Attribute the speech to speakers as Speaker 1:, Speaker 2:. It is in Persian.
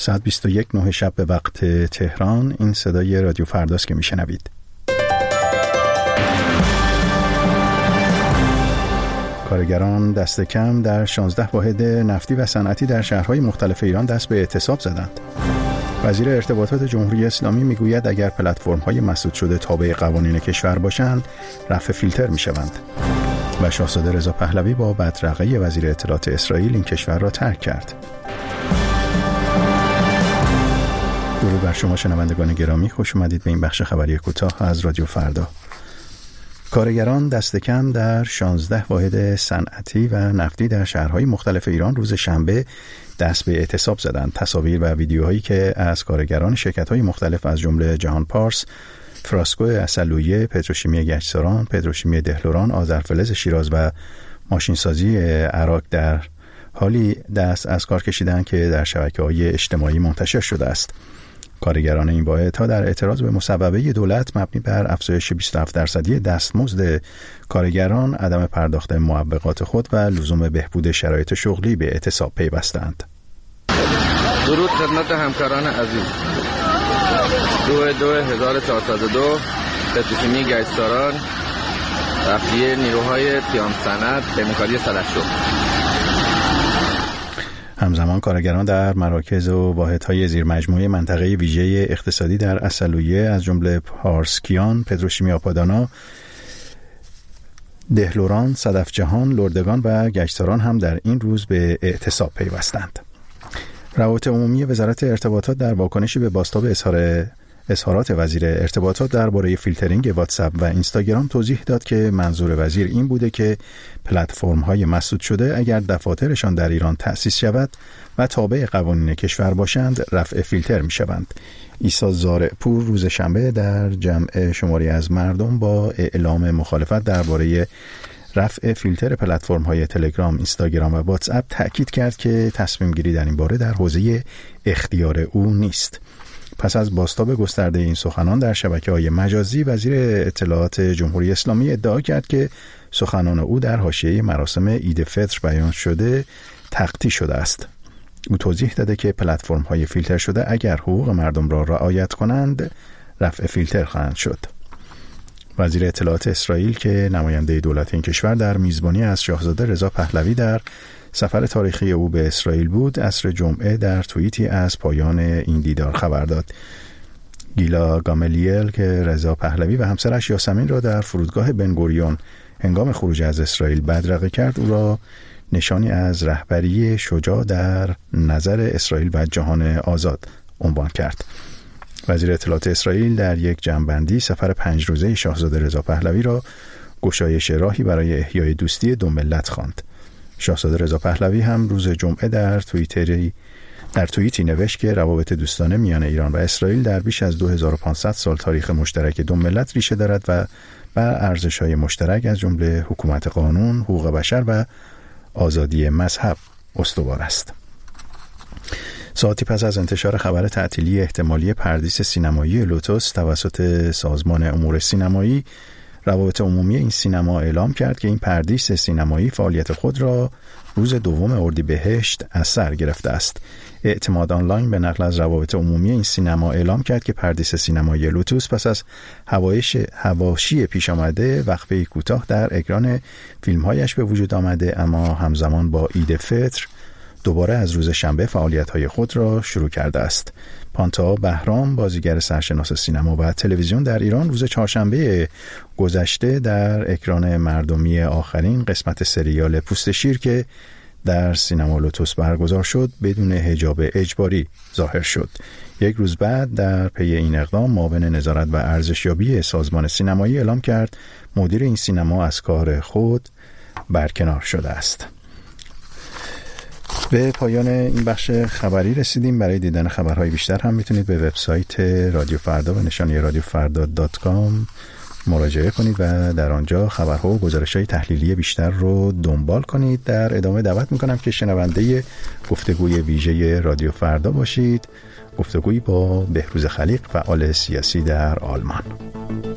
Speaker 1: ساعت 21 شب به وقت تهران. این صدای رادیو فرداست که میشنوید. کارگران دست کم در 16 واحد نفتی و صنعتی در شهرهای مختلف ایران دست به اعتصاب زدند. وزیر ارتباطات جمهوری اسلامی میگوید اگر پلتفرم‌های مسدود شده تابع قوانین کشور باشند، رفع فیلتر میشوند. و شاهزاده رضا پهلوی با بدرقه وزیر اطلاعات اسرائیل این کشور را ترک کرد. درود بر شما شنوندگان گرامی، خوش اومدید به این بخش خبری کوتاه از رادیو فردا. کارگران دست کم در 16 واحد صنعتی و نفتی در شهرهای مختلف ایران روز شنبه دست به اعتصاب زدند. تصاویر و ویدیوهایی که از کارگران شرکت‌های مختلف از جمله جهان پارس، فراسکو اصلویه، پتروشیمی گچساران، پتروشیمی دهلوران، آذرفلز شیراز و ماشینسازی عراق در حالی دست از کار کشیدند که در شبکه‌های اجتماعی منتشر شده است. کارگران این واحدها در اعتراض به مصوبه دولت مبنی بر افزایش 27% دستمزد کارگران، عدم پرداخت معوقات خود و لزوم بهبود شرایط شغلی به اعتصاب پیوستند.
Speaker 2: درود خدمت همکاران عزیز. 2/2402 پتروشیمی گچساران تخلیه نیروهای پیام صنعت به مکالی سلحشور.
Speaker 1: همزمان کارگران در مراکز و واحدهای زیرمجموعه منطقه ویژه اقتصادی در اصلویه از جمله پارسکیان، پتروشیمی آپادانا، دهلوران، صدف جهان، لردگان و گچساران هم در این روز به اعتصاب پیوستند. روابط عمومی وزارت ارتباطات در واکنشی به بازتاب اظهارات وزیر ارتباطات درباره فیلترینگ واتساپ و اینستاگرام توضیح داد که منظور وزیر این بوده که پلتفرم‌های مسدود شده اگر دفاترشان در ایران تأسیس شود و تابع قوانین کشور باشند، رفع فیلتر می‌شوند. عیسی زارعپور روز شنبه در جمع شماری از مردم با اعلام مخالفت درباره رفع فیلتر پلتفرم‌های تلگرام، اینستاگرام و واتساپ تأکید کرد که تصمیم گیری در این باره در حوزه اختیار او نیست. پس از بازتاب گسترده این سخنان در شبکه‌های مجازی، وزیر اطلاعات جمهوری اسلامی ادعا کرد که سخنان او در حاشیه مراسم عید فطر بیان شده تقطیع شده است. او توضیح داده که پلتفرم‌های فیلتر شده اگر حقوق مردم را رعایت کنند، رفع فیلتر خواهند شد. وزیر اطلاعات اسرائیل که نماینده دولت این کشور در میزبانی از شاهزاده رضا پهلوی در سفر تاریخی او به اسرائیل بود، عصر جمعه در توییتی از پایان این دیدار خبر داد. گیلا گاملیل که رضا پهلوی و همسرش یاسمین را در فرودگاه بنگوریون هنگام خروج از اسرائیل بدرقه کرد، او را نشانی از رهبری شجاع در نظر اسرائیل و جهان آزاد عنوان کرد. وزیر اطلاعات اسرائیل در یک جمع‌بندی سفر 5 روزه شاهزاده رضا پهلوی را گشایش راهی برای احیای دوستی دو ملت خواند. شاهزاده رضا پهلوی هم روز جمعه در توییتی نوشت که روابط دوستانه میان ایران و اسرائیل در بیش از 2500 سال تاریخ مشترک دو ملت ریشه دارد و بر ارزش‌های مشترک از جمله حکومت قانون، حقوق بشر و آزادی مذهب استوار است. ساعتی پس از انتشار خبر تعطیلی احتمالی پردیس سینمایی لوتوس توسط سازمان امور سینمایی، روابط عمومی این سینما اعلام کرد که این پردیس سینمایی فعالیت خود را روز 2 اردیبهشت از سر گرفته است. اعتماد آنلاین به نقل از روابط عمومی این سینما اعلام کرد که پردیس سینمایی لوتوس پس از حواشی پیش آمده وقفه کوتاه در اکران فیلم‌هایش به وجود آمده، اما همزمان با عید فطر دوباره از روز شنبه فعالیت‌های خود را شروع کرده است. پانتا بهرام، بازیگر سرشناس سینما و تلویزیون در ایران، روز چهارشنبه گذشته در اکران مردمی آخرین قسمت سریال پوست شیر که در سینما لوتوس برگزار شد بدون حجاب اجباری ظاهر شد. یک روز بعد در پی این اقدام معاون نظارت و ارزشیابی سازمان سینمایی اعلام کرد مدیر این سینما از کار خود برکنار شده است. به پایان این بخش خبری رسیدیم. برای دیدن خبرهای بیشتر هم میتونید به وبسایت رادیو فردا و نشانی radiofarda.com مراجعه کنید و در آنجا خبرها و گزارش‌های تحلیلی بیشتر رو دنبال کنید. در ادامه دعوت میکنم که شنونده گفتگوی ویژه رادیو فردا باشید. گفتگویی با بهروز خلیق، فعال سیاسی در آلمان.